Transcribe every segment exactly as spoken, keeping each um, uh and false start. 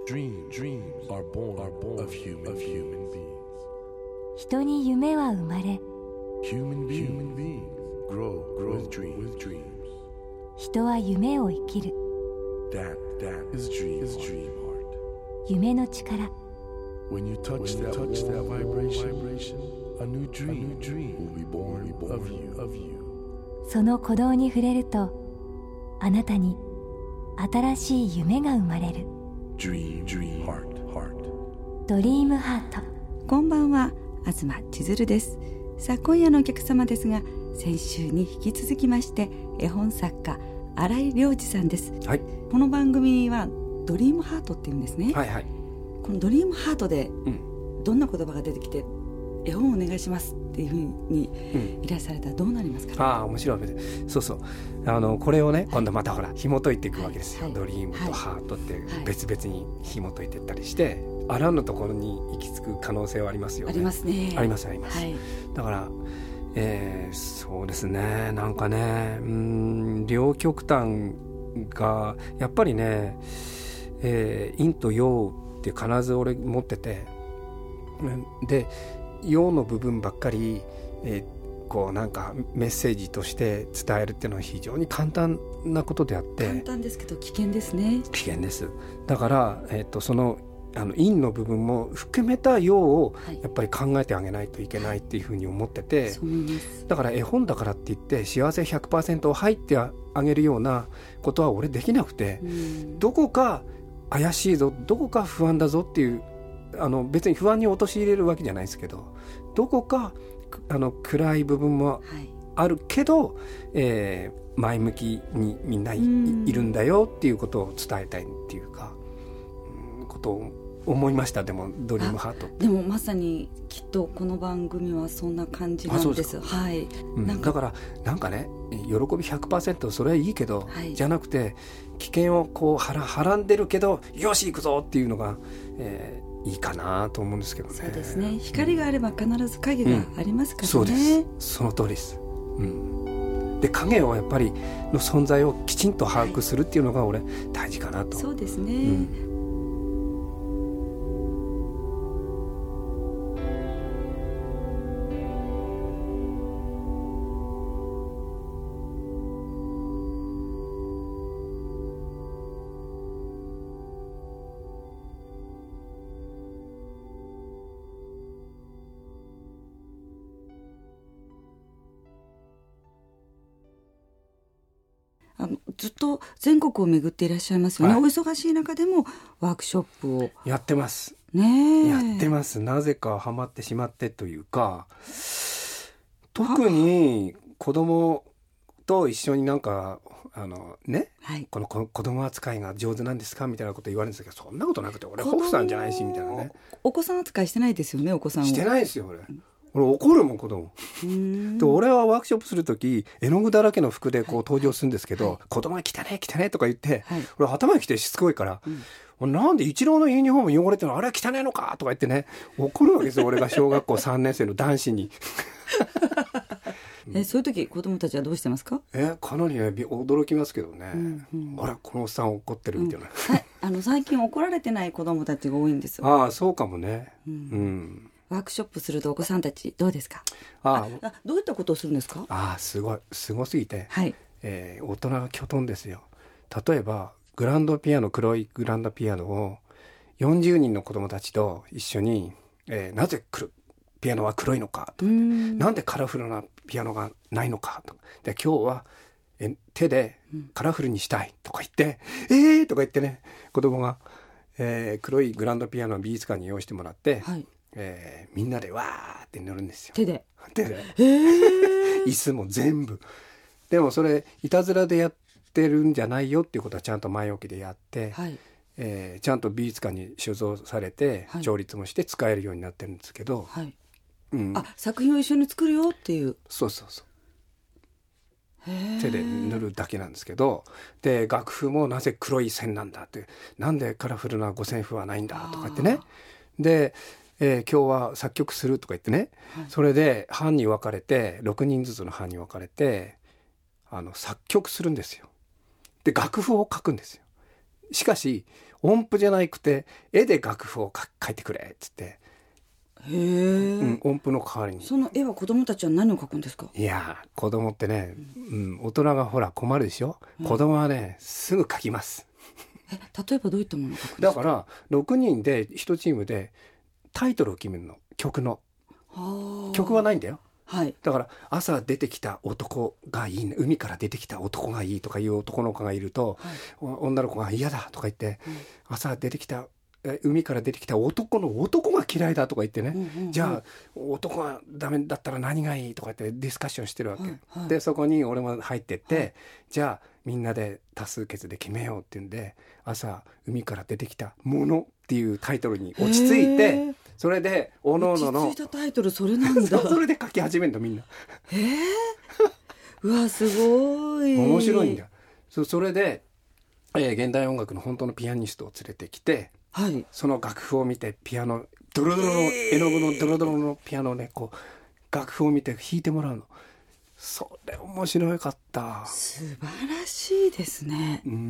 Dream, dreams are born, are born of human, of human beings. 人に夢は生まれ、 Human beings, human beings grow, grow with dreams, with dreams. 人は夢を生きる。 That, that is dream, is dream heart. 夢の力、 When you touch, when that, you touch that vibration, vibration, a new dream, a new dream will be born, will be born of you, of you. その鼓動に触れると、あなたに新しい夢が生まれる。 Dream, dream, heart, heart. ドリームハート。 こんばんは、東千鶴です。さあ、今夜のお客様ですが、先週に引き続きまして絵本作家新井良二さんです、 はい、 この番組はドリームハートっていうんですね。 はいはい、 このドリームハートでうん、 どんな言葉が出てきて絵本お願いしますっていうふうにいらっしゃれたらどうなりますかね。 うん、ああ面白い。そうそう、あのこれをね、今度またほら紐解いていくわけですよ、 はいはい、 ドリームとハートって別々に紐解いていったりして、はい、あらぬところに行き着く可能性はありますよね。 ありますね。 ありますあります、 はい、 だから、えー、そうですね、なんかね、うーん、両極端がやっぱりね、えー、陰と陽って必ず俺持ってて、で陽の部分ばっかり、えー、こうなんかメッセージとして伝えるっていうのは非常に簡単なことであって、 簡単ですけど危険ですね。 危険です。だから、えー、とそのあの陰の部分も含めた陽をやっぱり考えてあげないといけないっていうふうに思ってて、はい、 そう思います。 だから絵本だからって言って幸せ ひゃくパーセント 入ってあげるようなことは俺できなくて、うん、どこか怪しいぞ、どこか不安だぞっていう、あの別に不安に陥れるわけじゃないですけど、どこかあの暗い部分もあるけど、はい、えー、前向きにみんな い, いるんだよっていうことを伝えたいっていうか、うん、ことを思いました。でもドリームハートでもまさにきっとこの番組はそんな感じなんです。はい、 うん、 なんかだからなんかね、喜び ひゃくパーセント それはいいけど、 はい、じゃなくて危険をこうはらはらんでるけどよし行くぞっていうのが、えー、いいかなと思うんですけどね。 そうですね、光があれば必ず影がありますからね、うん、 そうです、その通りです、うん、で影をやっぱりの存在をきちんと把握するっていうのが俺大事かなと、 はい、そうですね、うん、あのずっと全国を巡っていらっしゃいますよね、はい、お忙しい中でもワークショップをやってますね。 やってます。なぜかハマってしまってというか、特に子供と一緒になんかあのね、はい、この子供扱いが上手なんですかみたいなこと言われるんですけど、そんなことなくて、俺ホフさんじゃないしみたいなね。 お子さん扱いしてないですよね。お子さんをしてないですよ俺。俺怒るもん子供で、俺はワークショップするとき絵の具だらけの服でこう登場するんですけど、はいはい、子供が汚ね汚ねとか言って、はい、俺頭に来てしつこいから、うん、なんでイチローのユニフォーム汚れてるの、あれは汚ねのかとか言ってね、怒るわけですよ俺が小学校さんねん生の男子にえそういう時子供たちはどうしてますか。 えかなり、ね、驚きますけどね、うんうん、あれこのおっさん怒ってるみたいな、うん、 あの最近怒られてない子供たちが多いんですよ。 ああそうかもね、うん、 うんワークショップするとお子さんたちどうですか。 ああどういったことをするんですか。 あすごいすごすぎて、 はいえー、大人がきょとんですよ。例えばグランドピアノ、黒いグランドピアノをよんじゅうにんの子供たちと一緒に、えー、なぜピアノは黒いのかとか、なんでカラフルなピアノがないのかとかで、今日はえ手でカラフルにしたいとか言って、うん、えーとか言ってね、子供が、えー、黒いグランドピアノを美術館に用意してもらって、はい、えー、みんなでわーって乗るんですよ。 手で手で、 えー、 椅子も全部。でもそれいたずらでやってるんじゃないよっていうことはちゃんと前置きでやって、はい、えー、ちゃんと美術館に所蔵されて、はい、調律もして使えるようになってるんですけど、はい、うん、 あ作品を一緒に作るよっていう。 そうそうそう、手で塗るだけなんですけど、で楽譜もなぜ黒い線なんだって、なんでカラフルな五線譜はないんだとか言ってね、でえー、今日は作曲するとか言ってね、はい、それで班に分かれてろくにんずつの班に分かれてあの作曲するんですよ。で楽譜を書くんですよ。しかし音符じゃなくて絵で楽譜を書いてくれっつって、 へえ、 うん、音符の代わりに。 その絵は子供たちは何を描くんですか？ いや子供ってね、うん、大人がほら困るでしょ、うん、子供はねすぐ描きます。 え例えばどういったものを描くんですか？ だからろくにんでいちチームでタイトルを決めるの、曲の。曲はないんだよ、 はい、 だから朝出てきた男がいい、ね、海から出てきた男がいいとかいう男の子がいると、はい、女の子が嫌だとか言って、うん、朝出てきた海から出てきた男の男が嫌いだとか言ってね、うんうんうん、じゃあ男がダメだったら何がいいとか言ってディスカッションしてるわけ、はいはい、でそこに俺も入ってって、はい、じゃあみんなで多数決で決めようっていうんで、朝海から出てきたものっていうタイトルに落ち着いて、それでおのおのの落ち着いたタイトルそれなんだそれで書き始めるのみんな。 えー、うわすごい面白いんだ。 そ, それで、えー、現代音楽の本当のピアニストを連れてきて、はい、その楽譜を見てピアノドロドロの、えー、絵の具のドロドロのピアノをねこう楽譜を見て弾いてもらうの。それ面白かった。 素晴らしいですね。 うん。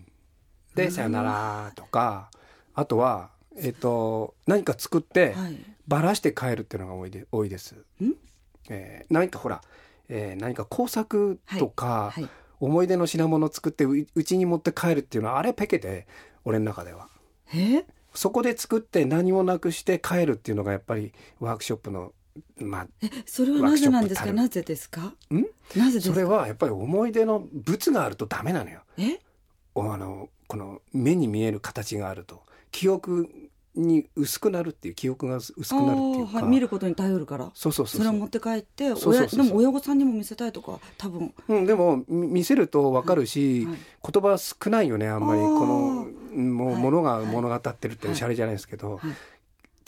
でさよならとか、あとはえっと何か作ってばらして帰るっていうのが多いで多いです。ん、えー、何かほら、えー、何か工作とか、はいはい、思い出の品物を作ってうちに持って帰るっていうのはあれペケで俺の中では。 え？ そこで作って何もなくして帰るっていうのがやっぱりワークショップのまあ、 えそれはなぜなんですか？なぜですか？んなぜですか？ それはやっぱり思い出の物があるとダメなのよ。 えあのこの目に見える形があると記憶に薄くなるっていう、記憶が薄くなるっていうか、 はい、見ることに頼るから。 そうそうそうそう、 それを持って帰って親そうそうそうそう、でも親御さんにも見せたいとか多分、 うん、でも見せると分かるし、はいはい、言葉少ないよねあんまり。このもうものが物語ってるっておしゃれじゃないですけど、はいはい、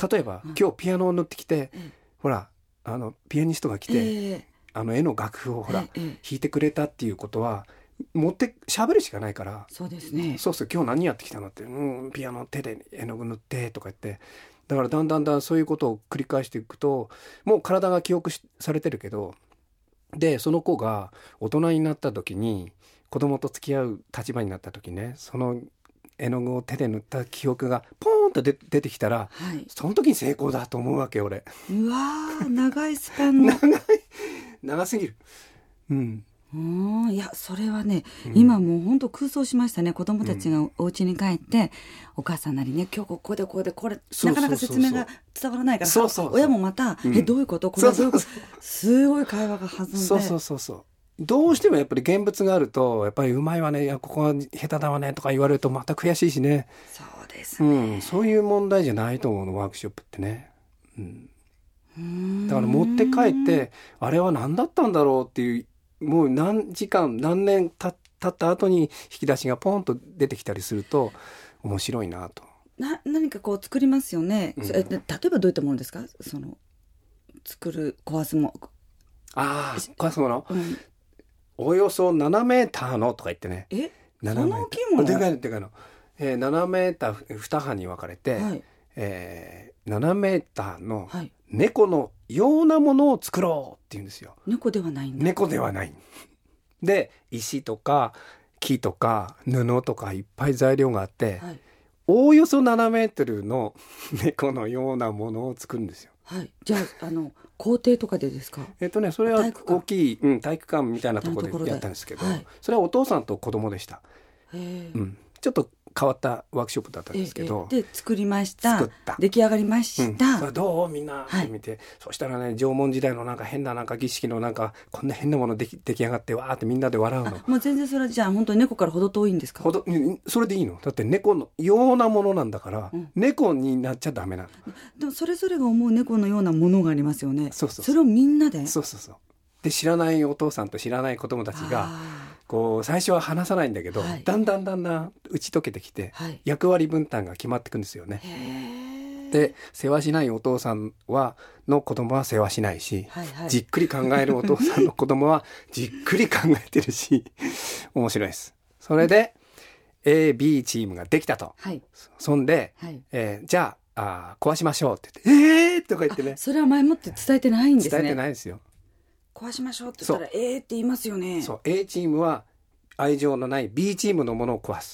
例えば、はい、今日ピアノを乗ってきて、はい、ほらあのピアニストが来て、えー、あの絵の楽譜をほら、えー、弾いてくれたっていうことは持って喋るしかないから。 そうですね。 そうそう、今日何やってきたのって、うん、ピアノ手で絵の具塗ってとか言って、だからだんだんだんそういうことを繰り返していくと、もう体が記憶されてるけど、でその子が大人になった時に子供と付き合う立場になった時ね、その絵の具を手で塗った記憶がポーンと出てきたら、はい、その時に成功だと思うわけ俺。 うわー長いスパンの長い長すぎる。うん。 うんいやそれはね、うん、今もう本当空想しましたね。子供たちがお家に帰って、うん、お母さんなりね今日ここでここでこれなかなか説明が伝わらないから、そうそうそう親もまた、うん、えどういうことこれはどういうことすごい会話が弾んで、 そうそうそうそう、どうしてもやっぱり現物があるとやっぱりうまいわね、いやここは下手だわねとか言われるとまた悔しいしね。 そうですね、 うん、そういう問題じゃないと思うのワークショップってね、うん、うーんだから持って帰ってあれは何だったんだろうっていう、もう何時間何年経った後に引き出しがポンと出てきたりすると面白いなと。 な何かこう作りますよね、うん、例えばどういったものですか？その作る壊すもの、 ああ壊すもの、うん、およそななメーターのとか言ってね。 えそんな大きいもの？ でかいのでかいの、えー、ななメーターに班に分かれて、はい、えー、ななメーターの猫のようなものを作ろうっていうんですよ。 猫ではないんだ。 猫ではないで、石とか木とか布とかいっぱい材料があって、はい、おおよそななメートルの猫のようなものを作るんですよ。 はい、じゃあ、あの校庭とかでですか？ えっとねそれは大きい、うん、体育館みたいなところでやったんですけど、はい、それはお父さんと子供でした。へ、うん、ちょっと変わったワークショップだったんですけど、 ええ、で作りました。作った出来上がりました、 うん、それどうみんなって見て、はい、そしたらね縄文時代のなんか変ななんか儀式のなんかこんな変なものでき出来上がってわーってみんなで笑うの。 もう全然それはじゃあ本当に猫からほど遠いんですか？ ほどそれでいいの？だって猫のようなものなんだから、うん、猫になっちゃダメなの。 でもそれぞれが思う猫のようなものがありますよね。 そうそうそう、 それをみんなで、 そうそうそう、で知らないお父さんと知らない子供たちがこう最初は話さないんだけど、はい、だんだんだんだん打ち解けてきて、はい、役割分担が決まっていくんですよね。で世話しないお父さんはの子供は世話しないし、はいはい、じっくり考えるお父さんの子供はじっくり考えてるし面白いです。それで エービー チームができたと、はい、そんで、はい、えー、じゃあ、あ壊しましょうって言ってえーとか言ってね。 それは前もって伝えてないんですね。 伝えてないですよ。 壊しましょうって言ったらえーって言いますよね。 そう A チームは愛情のない B チームのものを壊す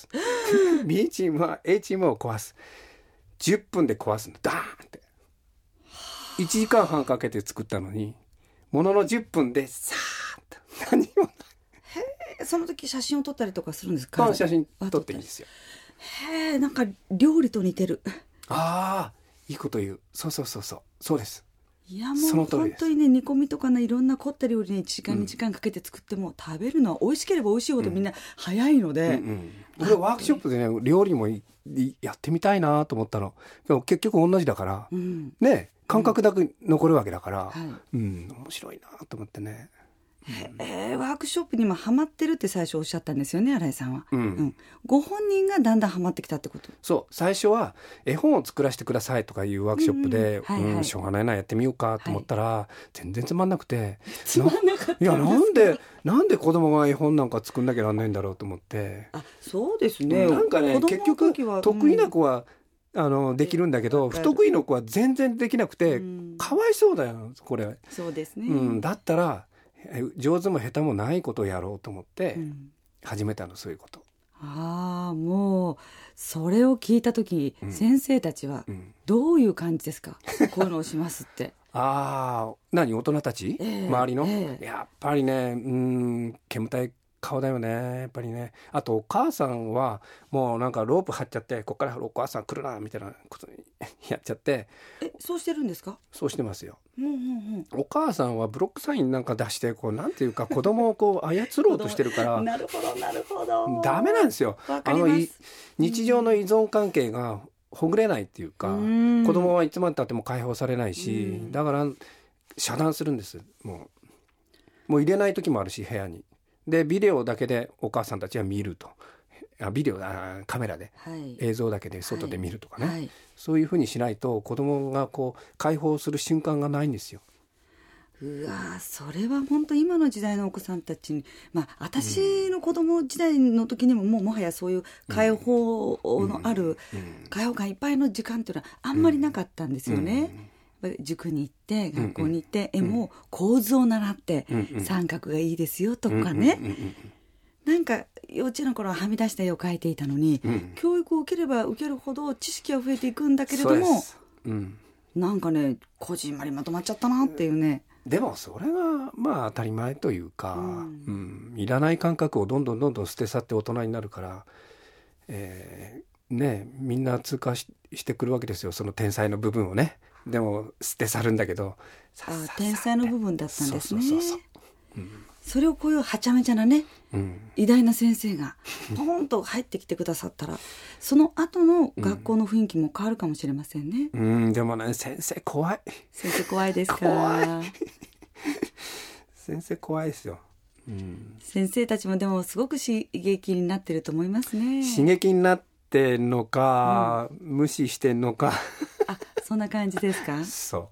B チームは A チームを壊す。じゅっぷんで壊すの。ダーンって。いちじかんはんかけて作ったのに、もののじゅっぷんでさーっと何もない。 へえ、その時写真を撮ったりとかするんですか？ 写真撮っていいんですよ。 へえ、なんか料理と似てる。 ああ、いいこと言う。そうそうそうそう、そうです。 いやもう本当にね、煮込みとかね、いろんな凝った料理にいちじかんにじかんかけて作っても、うん、食べるのは美味しければ美味しいほどみんな早いので、うんうんうん、俺ワークショップでね料理もやってみたいなと思ったの。でも結局同じだから、うん、ね感覚だけ残るわけだから、うんはいうん、面白いなと思ってね。 えー、ワークショップにもハマってるって最初おっしゃったんですよね、新井さんは、うんうん、ご本人がだんだんハマってきたってこと？ そう最初は絵本を作らせてくださいとかいうワークショップで、うんはいはいうん、しょうがないなやってみようかと思ったら、はい、全然つまんなくてつまんなかったんですか？ いやなんでなんで子供が絵本なんか作んなきゃなんないんだろうと思って。 あそうですね、 なんかね結局得意な子は、うん、あのできるんだけど不得意の子は全然できなくて、うん、かわいそうだよこれ。 そうですね、 うん、だったら上手も下手もないことをやろうと思って始めたの、うん、そういうこと。 ああもうそれを聞いた時、うん、先生たちはどういう感じですか、うん、こういうのをしますってああ何大人たち、えー、周りの、えー、やっぱりねうん煙たい顔だよねやっぱりね。あとお母さんはもうなんかロープ張っちゃってこっからお母さん来るなみたいなことにやっちゃって。 えそうしてるんですか？ そうしてますよ、 うんうんうん、 お母さんはブロックサインなんか出してこうなんていうか子供をこう操ろうとしてるからなるほどなるほどダメなんですよ。 わかります。あの日常の依存関係がほぐれないっていうか、うん、子供はいつまでたっても解放されないし、うん、だから遮断するんです。もうもう入れない時もあるし部屋にでビデオだけでお母さんたちは見るとあビデオあカメラで、はい、映像だけで外で見るとかね、はいはい、そういうふうにしないと子供がこう解放する瞬間がないんですよ。 うわそれは本当今の時代のお子さんたちに、まあ、私の子供時代の時にももうもはやそういう解放のある解放感いっぱいの時間っていうのはあんまりなかったんですよね、うんうん塾に行って学校に行って、うんうん、絵も構図を習って、うんうん、三角がいいですよとかね、うんうんうん、なんか幼稚園の頃ははみ出した絵を描いていたのに、うん、教育を受ければ受けるほど知識は増えていくんだけれども、うん、なんかねこじんまりまとまっちゃったなっていうね。 でもそれがまあ当たり前というか、うんうん、いらない感覚をどんどんどんどん捨て去って大人になるから、えー、ねみんな通過 し, してくるわけですよその天才の部分をね。でも捨て去るんだけどさっさっさ天才の部分だったんですね。そうそうそうそう、うん、それをこういうはちゃめちゃなね、うん、偉大な先生がポーンと入ってきてくださったらその後の学校の雰囲気も変わるかもしれませんね、 うんうん、でもね先生怖い先生怖いですか？ 怖い先生怖いですよ、うん、 先生たちもでもすごく刺激になってると思いますね。 刺激になってんのか、うん、無視してんのかあそんな感じですか？ そう、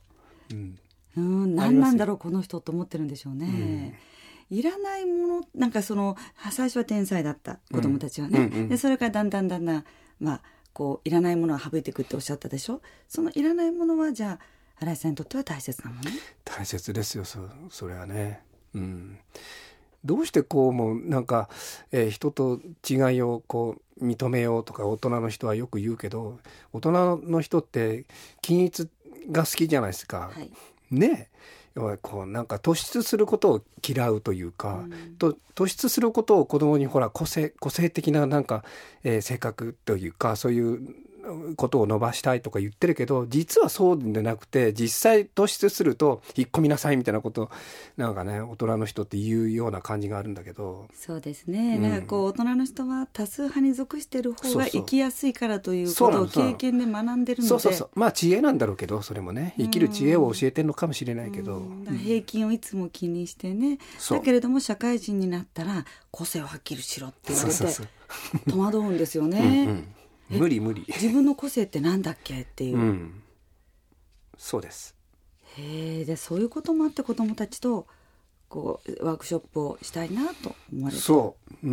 うん、 うん何なんだろうこの人と思ってるんでしょうね、うん、いらないものなんかその最初は天才だった子供たちはね、うんうんうん、でそれからだんだんだんだんまあこういらないものは省いていくっておっしゃったでしょ。そのいらないものはじゃあ新井さんにとっては大切なもの？ 大切ですよ そ, それはね、うん、どうしてこうもうなんか、えー、人と違いをこう認めようとか大人の人はよく言うけど大人の人って均一が好きじゃないですか、はい、ねえこうなんか突出することを嫌うというか、うん、と突出することを子供にほら個性、個性的ななんか、えー、性格というかそういうことを伸ばしたいとか言ってるけど実はそうでなくて実際突出すると引っ込みなさいみたいなことなんかね大人の人って言うような感じがあるんだけど。 そうですね、うん、なんかこう大人の人は多数派に属してる方が生きやすいからということを経験で学んでるのでそうそうそうまあ知恵なんだろうけどそれもね生きる知恵を教えてるのかもしれないけど、 うんうん、平均をいつも気にしてね、うん、だけれども社会人になったら個性をはっきりしろって言われてそうそうそう戸惑うんですよねうん、うん無理無理自分の個性ってなんだっけっていう、うん、 そうです。 へえでそういうこともあって子どもたちとこうワークショップをしたいなと思われてそう、うん、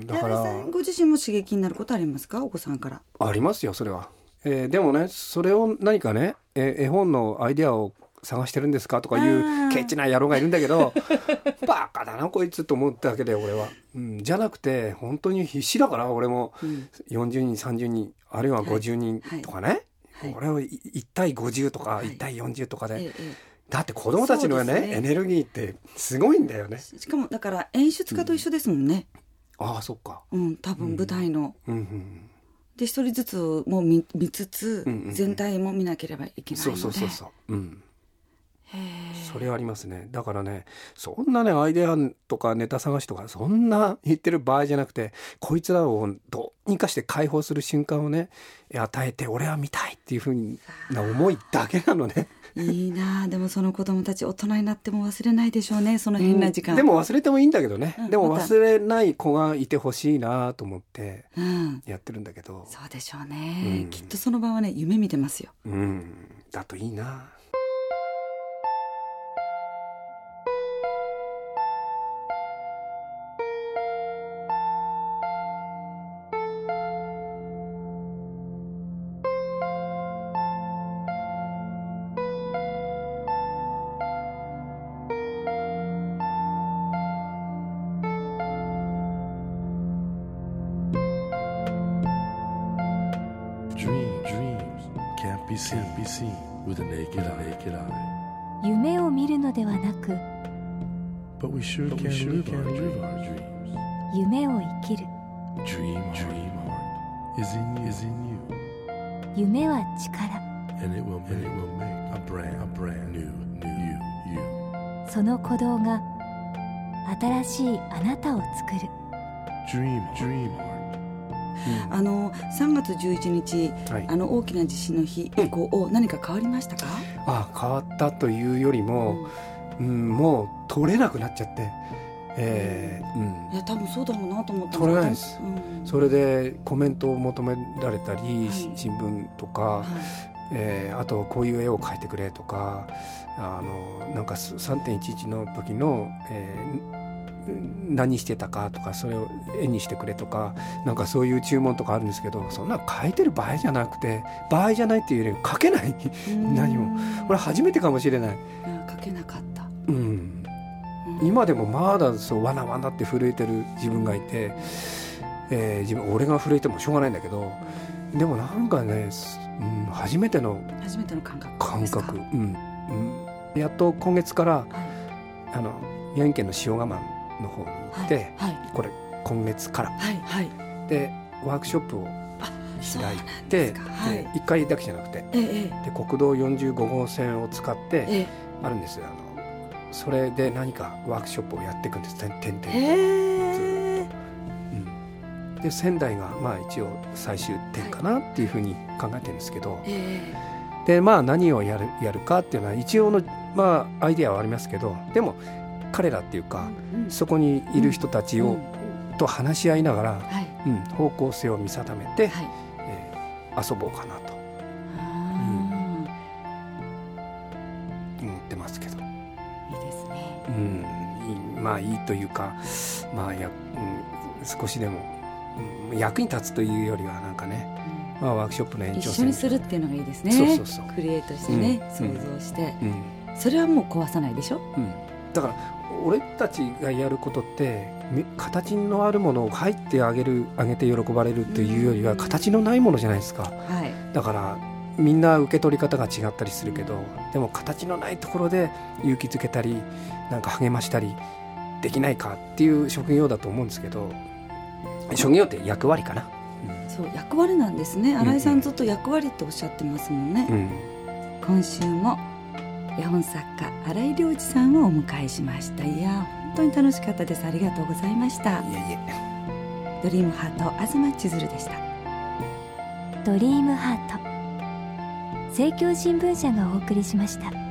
だからご自身も刺激になることありますかお子さんから。 ありますよそれは、えー、でもねそれを何かね、えー、絵本のアイデアを探してるんですかとかいうケチな野郎がいるんだけどバカだなこいつと思ったわけで俺は、うん、じゃなくて本当に必死だから俺もよんじゅうにんさんじゅうにんあるいはごじゅうにんとかね、はいはい、俺をいち対ごじゅうとか、はい、いち対よんじゅうとかで、ええ、だって子供たちの、ねね、エネルギーってすごいんだよね。 しかもだから演出家と一緒ですもんね、 うん、ああそっか、 うん、多分舞台の、うんうんうん、で一人ずつも見、見つつ、うんうんうん、全体も見なければいけないので、 そうそうそうそう、うん、それありますね。だからねそんなねアイデアとかネタ探しとかそんな言ってる場合じゃなくて、こいつらをどうにかして解放する瞬間をね与えて俺は見たいっていう風な思いだけなのね。 いいな。でもその子供たち大人になっても忘れないでしょうね、その変な時間、 うん、でも忘れてもいいんだけどね、うん、でも忘れない子がいてほしいなと思ってやってるんだけど、うん、 そうでしょうね、うん、きっとその場はね夢見てますよ、 うん、だといいな。 夢を見るのではなく、夢を生きる。夢は力。その鼓動が新しいあなたを作る。 うん、あのさんがつじゅういちにち、はい、あの大きな地震の日以降、うん、何か変わりましたか？ あ変わったというよりも、うんうん、もう取れなくなっちゃって、えーうん、 いや多分そうだろうなと思ったんです。 取れないです、うん、それでコメントを求められたり、はい、新聞とか、はいえー、あとこういう絵を描いてくれとか、あのなんか さんてんいちいち の時の、えー何してたかとかそれを絵にしてくれとかなんかそういう注文とかあるんですけど、そんな書いてる場合じゃなくて、場合じゃないっていうより書けない何もこれ初めてかもしれない。 書けなかった、 うん、今でもまだそうわなわなって震えてる自分がいて、えー、自分俺が震えてもしょうがないんだけど、でもなんかね、うん、初めての初めての感覚感覚、うんうん、やっと今月から、はい、あの宮城県の塩釜の方に行って、はいはい、これ今月から、はいはい、でワークショップを開いて、はい、いっかいだけじゃなくて、ええ、で国道よんじゅうごごうせんを使ってええ、あるんですよ。あのそれで何かワークショップをやっていくんです。点々と、えーうん、で仙台がまあ一応最終点かなっていうふうに考えてるんですけど、えー、でまあ何をやる、やるかっていうのは一応の、まあ、アイデアはありますけど、でも彼らっていうか、うんうん、そこにいる人たちを、うん、と話し合いながら、はいうん、方向性を見定めて、はいえー、遊ぼうかなと、うん、思ってますけど。いいですね、 うん、まあいいというか、まあや、うん、少しでも、うん、役に立つというよりはなんかね、うんまあ、ワークショップの延長線一緒にするっていうのがいいですね。 そうそうそうクリエイトしてね、うん、想像して、うん、それはもう壊さないでしょ、 うん、だから俺たちがやることって形のあるものを入ってあげるあげて喜ばれるというよりは形のないものじゃないですか、はい、だからみんな受け取り方が違ったりするけど、でも形のないところで勇気づけたりなんか励ましたりできないかっていう職業だと思うんですけど、職業って役割かな、 うん、そう役割なんですね。新井さんずっと役割っておっしゃってますもんね、うん、今週も絵本作家新井良二さんをお迎えしました。いや本当に楽しかったです。ありがとうございました。いえいえ。ドリームハート東千鶴でした。 ドリームハート、政教新聞社がお送りしました。